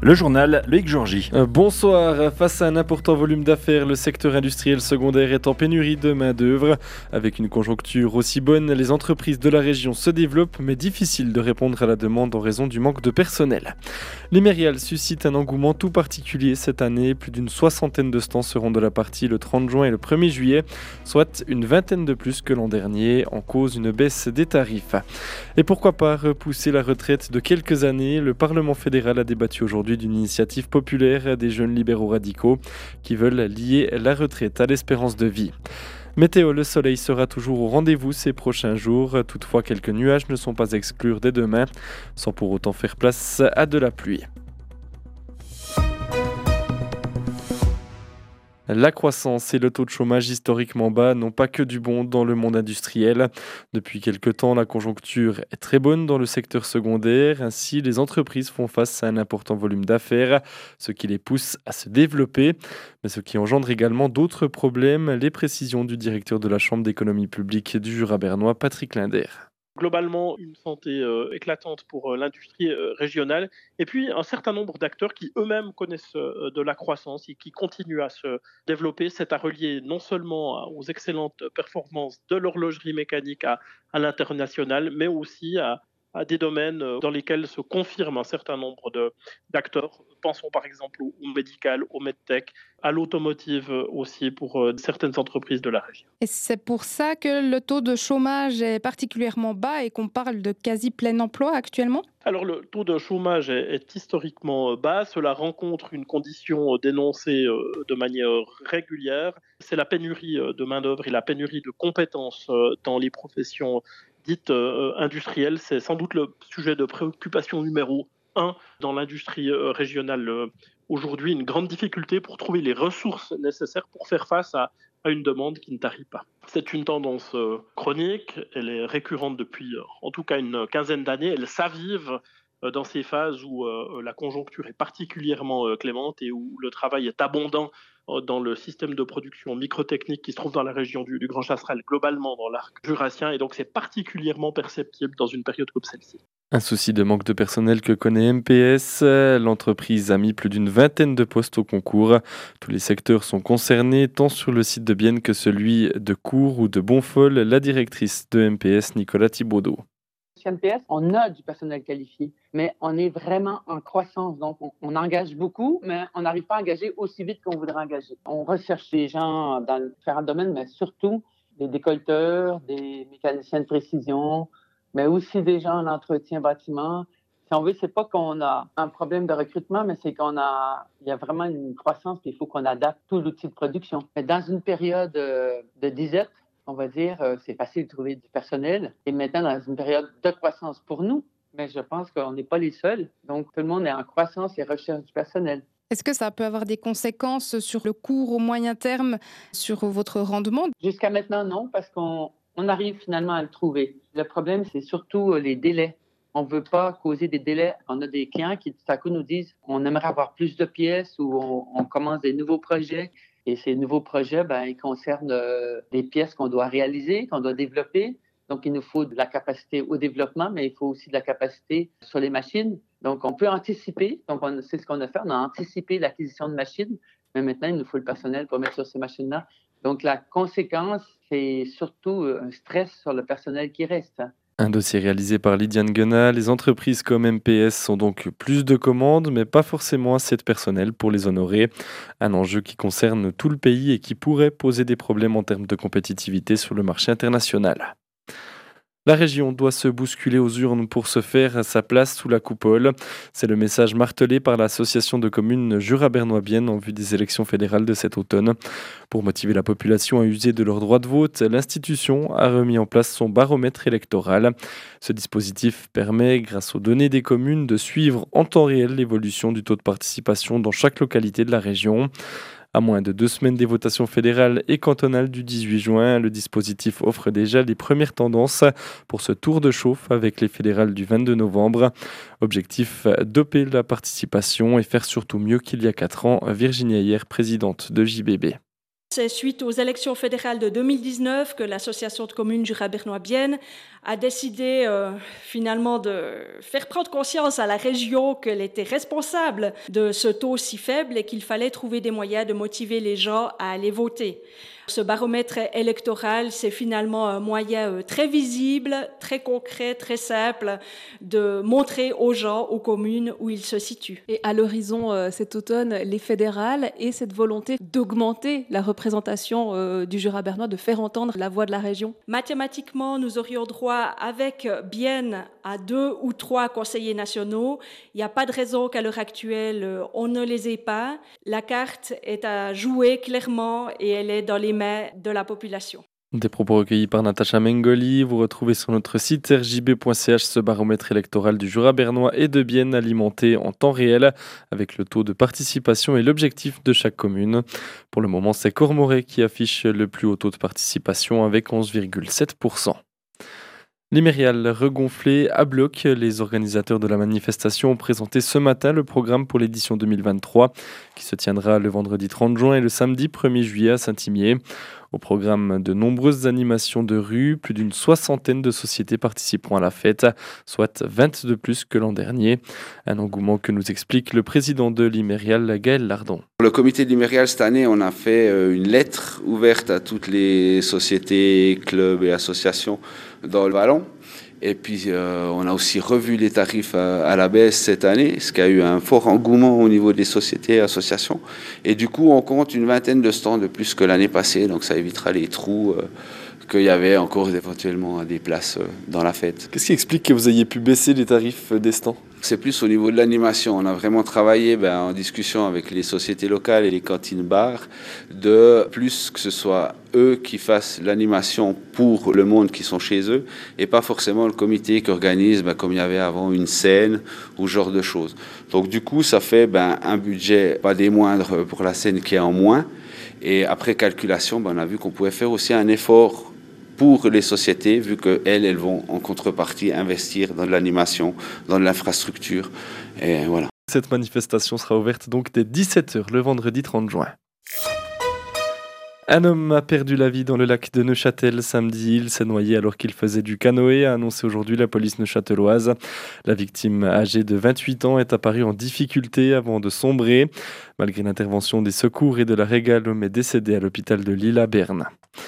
Le journal Loïc Georgy. Bonsoir. Face à un important volume d'affaires, le secteur industriel secondaire est en pénurie de main-d'œuvre. Avec une conjoncture aussi bonne, les entreprises de la région se développent, mais difficile de répondre à la demande en raison du manque de personnel. Les Mériales suscitent un engouement tout particulier cette année. Plus d'une soixantaine de stands seront de la partie le 30 juin et le 1er juillet, soit une vingtaine de plus que l'an dernier, en cause une baisse des tarifs. Et pourquoi pas repousser la retraite de quelques années? Le Parlement fédéral a débattu aujourd'hui d'une initiative populaire des jeunes libéraux radicaux qui veulent lier la retraite à l'espérance de vie. Météo, le soleil sera toujours au rendez-vous ces prochains jours. Toutefois, quelques nuages ne sont pas à exclure dès demain, sans pour autant faire place à de la pluie. La croissance et le taux de chômage historiquement bas n'ont pas que du bon dans le monde industriel. Depuis quelque temps, la conjoncture est très bonne dans le secteur secondaire. Ainsi, les entreprises font face à un important volume d'affaires, ce qui les pousse à se développer. Mais ce qui engendre également d'autres problèmes. Les précisions du directeur de la Chambre d'économie publique du Jura bernois, Patrick Linder. Globalement, une santé éclatante pour l'industrie régionale, et puis un certain nombre d'acteurs qui eux-mêmes connaissent de la croissance et qui continuent à se développer. C'est à relier non seulement aux excellentes performances de l'horlogerie mécanique à l'international, mais aussi à des domaines dans lesquels se confirme un certain nombre d'acteurs. Pensons par exemple au médical, au medtech, à l'automotive aussi pour certaines entreprises de la région. Et c'est pour ça que le taux de chômage est particulièrement bas et qu'on parle de quasi plein emploi actuellement ? Alors le taux de chômage est historiquement bas. Cela rencontre une condition dénoncée de manière régulière. C'est la pénurie de main-d'œuvre et la pénurie de compétences dans les professions dites industrielles. C'est sans doute le sujet de préoccupation numéro 1 dans l'industrie régionale. Aujourd'hui, une grande difficulté pour trouver les ressources nécessaires pour faire face à une demande qui ne tarit pas. C'est une tendance chronique, elle est récurrente depuis en tout cas une quinzaine d'années, elle s'avive dans ces phases où la conjoncture est particulièrement clémente et où le travail est abondant dans le système de production microtechnique qui se trouve dans la région du Grand Chasseral, globalement dans l'arc jurassien, et donc c'est particulièrement perceptible dans une période comme celle-ci. Un souci de manque de personnel que connaît MPS. L'entreprise a mis plus d'une vingtaine de postes au concours. Tous les secteurs sont concernés, tant sur le site de Bienne que celui de Cours ou de Bonfol. La directrice de MPS, Nicolas Thibaudot. Chez MPS, on a du personnel qualifié, mais on est vraiment en croissance. Donc, on engage beaucoup, mais on n'arrive pas à engager aussi vite qu'on voudrait engager. On recherche des gens dans différents domaines, mais surtout des décolleteurs, des mécaniciens de précision, mais aussi des gens en entretien bâtiment. Si on veut, c'est pas qu'on a un problème de recrutement, mais c'est il y a vraiment une croissance, puis il faut qu'on adapte tout l'outil de production. Mais dans une période de disette, on va dire, c'est facile de trouver du personnel. Et maintenant, dans une période de croissance pour nous, mais je pense qu'on n'est pas les seuls. Donc, tout le monde est en croissance et recherche du personnel. Est-ce que ça peut avoir des conséquences sur le court au moyen terme, sur votre rendement ? Jusqu'à maintenant, non, parce qu'on arrive finalement à le trouver. Le problème, c'est surtout les délais. On ne veut pas causer des délais. On a des clients qui, tout à coup, nous disent on aimerait avoir plus de pièces ou on commence des nouveaux projets. Et ces nouveaux projets, ils concernent des pièces qu'on doit réaliser, qu'on doit développer. Donc, il nous faut de la capacité au développement, mais il faut aussi de la capacité sur les machines. Donc, on peut anticiper. Donc, c'est ce qu'on a fait. On a anticipé l'acquisition de machines, mais maintenant, il nous faut le personnel pour mettre sur ces machines-là. Donc, la conséquence, c'est surtout un stress sur le personnel qui reste. Un dossier réalisé par Lydiane Guenat. Les entreprises comme MPS ont donc plus de commandes, mais pas forcément assez de personnel pour les honorer. Un enjeu qui concerne tout le pays et qui pourrait poser des problèmes en termes de compétitivité sur le marché international. La région doit se bousculer aux urnes pour se faire sa place sous la coupole. C'est le message martelé par l'association de communes Jura bernois Bienne en vue des élections fédérales de cet automne. Pour motiver la population à user de leur droit de vote, l'institution a remis en place son baromètre électoral. Ce dispositif permet, grâce aux données des communes, de suivre en temps réel l'évolution du taux de participation dans chaque localité de la région. À moins de 2 semaines des votations fédérales et cantonales du 18 juin, le dispositif offre déjà les premières tendances pour ce tour de chauffe avec les fédérales du 22 novembre. Objectif, doper la participation et faire surtout mieux qu'il y a 4 ans. Virginie Ayer, présidente de JBB. C'est suite aux élections fédérales de 2019 que l'association de communes Jura bernois Bienne a décidé finalement de faire prendre conscience à la région qu'elle était responsable de ce taux si faible et qu'il fallait trouver des moyens de motiver les gens à aller voter. Ce baromètre électoral, c'est finalement un moyen très visible, très concret, très simple de montrer aux gens, aux communes où ils se situent. Et à l'horizon cet automne, les fédérales et cette volonté d'augmenter la représentation du Jura bernois, de faire entendre la voix de la région. Mathématiquement, nous aurions droit avec Bienne à 2 ou 3 conseillers nationaux. Il n'y a pas de raison qu'à l'heure actuelle, on ne les ait pas. La carte est à jouer clairement et elle est dans les mains de la population. Des propos recueillis par Natacha Mengoli. Vous retrouvez sur notre site rjb.ch ce baromètre électoral du Jura bernois et de Bienne alimenté en temps réel avec le taux de participation et l'objectif de chaque commune. Pour le moment, c'est Cormoret qui affiche le plus haut taux de participation avec 11,7%. L'Imérial regonflé à bloc. Les organisateurs de la manifestation ont présenté ce matin le programme pour l'édition 2023 qui se tiendra le vendredi 30 juin et le samedi 1er juillet à Saint-Imier. Au programme, de nombreuses animations de rue, plus d'une 60aine de sociétés participeront à la fête, soit 20 de plus que l'an dernier. Un engouement que nous explique le président de l'Imérial, Gaël Lardon. Pour le comité de l'Imérial, cette année, on a fait une lettre ouverte à toutes les sociétés, clubs et associations dans le Vallon. Et puis, on a aussi revu les tarifs à la baisse cette année, ce qui a eu un fort engouement au niveau des sociétés et associations. Et du coup, on compte une 20aine de stands de plus que l'année passée, donc ça évitera les trous qu'il y avait encore éventuellement des places dans la fête. Qu'est-ce qui explique que vous ayez pu baisser les tarifs des stands ? C'est plus au niveau de l'animation. On a vraiment travaillé en discussion avec les sociétés locales et les cantines-bars, de plus que ce soit eux qui fassent l'animation pour le monde qui sont chez eux et pas forcément le comité qui organise, comme il y avait avant, une scène ou ce genre de choses. Donc du coup, ça fait un budget pas des moindres pour la scène qui est en moins. Et après calculation, on a vu qu'on pouvait faire aussi un effort pour les sociétés, vu qu'elles vont en contrepartie investir dans de l'animation, dans de l'infrastructure. Et voilà. Cette manifestation sera ouverte donc dès 17h le vendredi 30 juin. Un homme a perdu la vie dans le lac de Neuchâtel samedi. Il s'est noyé alors qu'il faisait du canoë, a annoncé aujourd'hui la police neuchâteloise. La victime, âgée de 28 ans, est apparue en difficulté avant de sombrer. Malgré l'intervention des secours et de la Régale, l'homme est décédé à l'hôpital de Lille à Berne.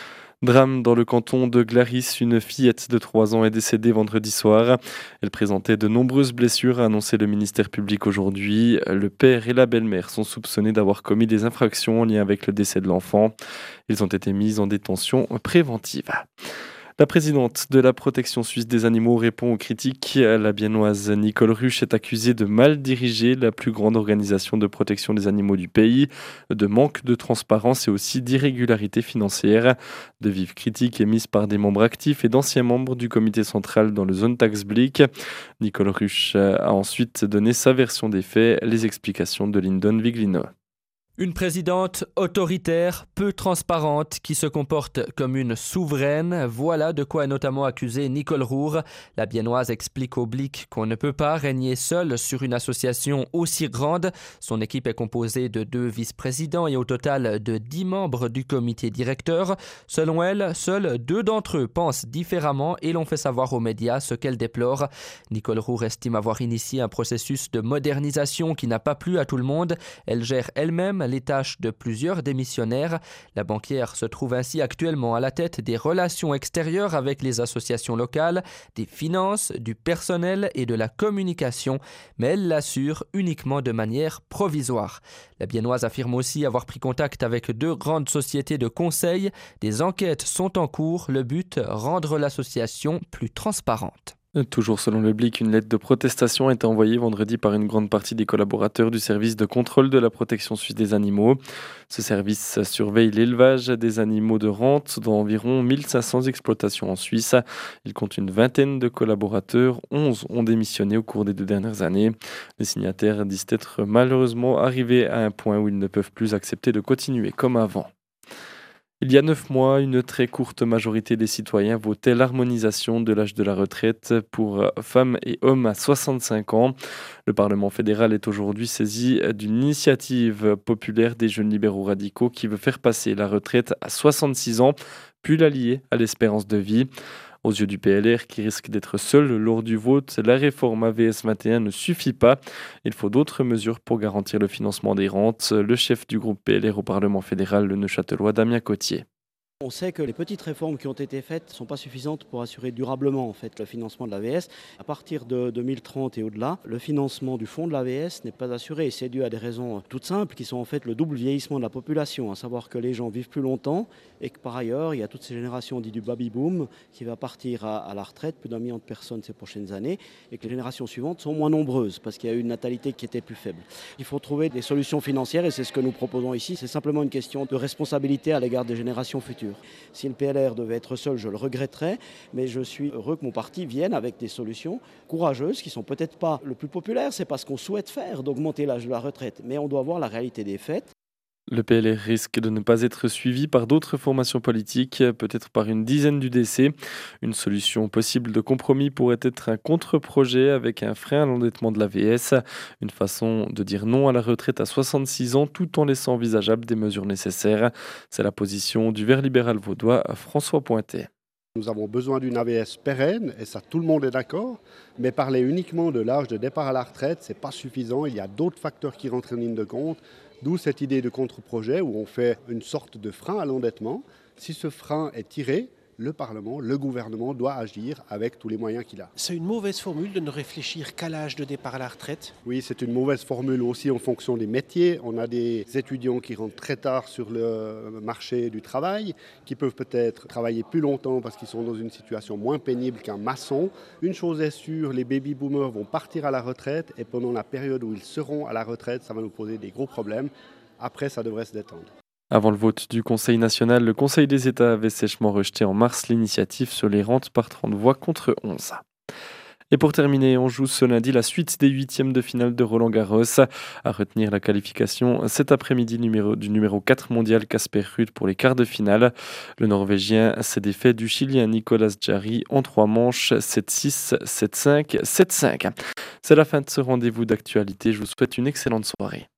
Drame dans le canton de Glaris, une fillette de 3 ans est décédée vendredi soir. Elle présentait de nombreuses blessures, a annoncé le ministère public aujourd'hui. Le père et la belle-mère sont soupçonnés d'avoir commis des infractions en lien avec le décès de l'enfant. Ils ont été mis en détention préventive. La présidente de la protection suisse des animaux répond aux critiques. La biennoise Nicole Ruch est accusée de mal diriger la plus grande organisation de protection des animaux du pays, de manque de transparence et aussi d'irrégularité financière. De vives critiques émises par des membres actifs et d'anciens membres du comité central dans le zone Taxblick. Nicole Ruch a ensuite donné sa version des faits, les explications de Lyndon Viglino. Une présidente autoritaire, peu transparente, qui se comporte comme une souveraine. Voilà de quoi est notamment accusée Nicole Roure. La biennoise explique au Blick qu'on ne peut pas régner seul sur une association aussi grande. Son équipe est composée de 2 vice-présidents et au total de 10 membres du comité directeur. Selon elle, seuls 2 d'entre eux pensent différemment et l'ont fait savoir aux médias ce qu'elle déplore. Nicole Roure estime avoir initié un processus de modernisation qui n'a pas plu à tout le monde. Elle gère elle-même les tâches de plusieurs démissionnaires. La banquière se trouve ainsi actuellement à la tête des relations extérieures avec les associations locales, des finances, du personnel et de la communication, mais elle l'assure uniquement de manière provisoire. La biennoise affirme aussi avoir pris contact avec 2 grandes sociétés de conseil. Des enquêtes sont en cours. Le but, rendre l'association plus transparente. Toujours selon le Blick, une lettre de protestation a été envoyée vendredi par une grande partie des collaborateurs du service de contrôle de la protection suisse des animaux. Ce service surveille l'élevage des animaux de rente dans environ 1500 exploitations en Suisse. Il compte une 20aine de collaborateurs, 11 ont démissionné au cours des 2 dernières années. Les signataires disent être malheureusement arrivés à un point où ils ne peuvent plus accepter de continuer comme avant. Il y a 9 mois, une très courte majorité des citoyens votaient l'harmonisation de l'âge de la retraite pour femmes et hommes à 65 ans. Le Parlement fédéral est aujourd'hui saisi d'une initiative populaire des jeunes libéraux radicaux qui veut faire passer la retraite à 66 ans, puis la lier à l'espérance de vie. Aux yeux du PLR, qui risque d'être seul lors du vote, la réforme AVS 21 ne suffit pas. Il faut d'autres mesures pour garantir le financement des rentes. Le chef du groupe PLR au Parlement fédéral, le Neuchâtelois Damien Cotier. On sait que les petites réformes qui ont été faites ne sont pas suffisantes pour assurer durablement le financement de l'AVS. À partir de 2030 et au-delà, le financement du fonds de l'AVS n'est pas assuré. C'est dû à des raisons toutes simples qui sont le double vieillissement de la population, à savoir que les gens vivent plus longtemps et que par ailleurs, il y a toutes ces générations dites du baby-boom qui va partir à la retraite, plus d'1 million de personnes ces prochaines années, et que les générations suivantes sont moins nombreuses parce qu'il y a eu une natalité qui était plus faible. Il faut trouver des solutions financières et c'est ce que nous proposons ici. C'est simplement une question de responsabilité à l'égard des générations futures. Si le PLR devait être seul, je le regretterais, mais je suis heureux que mon parti vienne avec des solutions courageuses qui ne sont peut-être pas le plus populaires, c'est pas ce qu'on souhaite faire, d'augmenter l'âge de la retraite, mais on doit voir la réalité des faits. Le PLR risque de ne pas être suivi par d'autres formations politiques, peut-être par une dizaine d'UDC. Une solution possible de compromis pourrait être un contre-projet avec un frein à l'endettement de l'AVS, une façon de dire non à la retraite à 66 ans tout en laissant envisageable des mesures nécessaires. C'est la position du Vert libéral vaudois François Pointet. Nous avons besoin d'une AVS pérenne, et ça tout le monde est d'accord, mais parler uniquement de l'âge de départ à la retraite, ce n'est pas suffisant. Il y a d'autres facteurs qui rentrent en ligne de compte, d'où cette idée de contre-projet où on fait une sorte de frein à l'endettement. Si ce frein est tiré, le Parlement, le gouvernement doit agir avec tous les moyens qu'il a. C'est une mauvaise formule de ne réfléchir qu'à l'âge de départ à la retraite. Oui, c'est une mauvaise formule aussi en fonction des métiers. On a des étudiants qui rentrent très tard sur le marché du travail, qui peuvent peut-être travailler plus longtemps parce qu'ils sont dans une situation moins pénible qu'un maçon. Une chose est sûre, les baby-boomers vont partir à la retraite et pendant la période où ils seront à la retraite, ça va nous poser des gros problèmes. Après, ça devrait se détendre. Avant le vote du Conseil national, le Conseil des États avait sèchement rejeté en mars l'initiative sur les rentes par 30 voix contre 11. Et pour terminer, on joue ce lundi la suite des 8e de finale de Roland-Garros. À retenir la qualification cet après-midi du numéro 4 mondial Casper Ruud pour les quarts de finale. Le Norvégien s'est défait du Chilien Nicolas Jarry en 3 manches, 7-6, 7-5, 7-5. C'est la fin de ce rendez-vous d'actualité. Je vous souhaite une excellente soirée.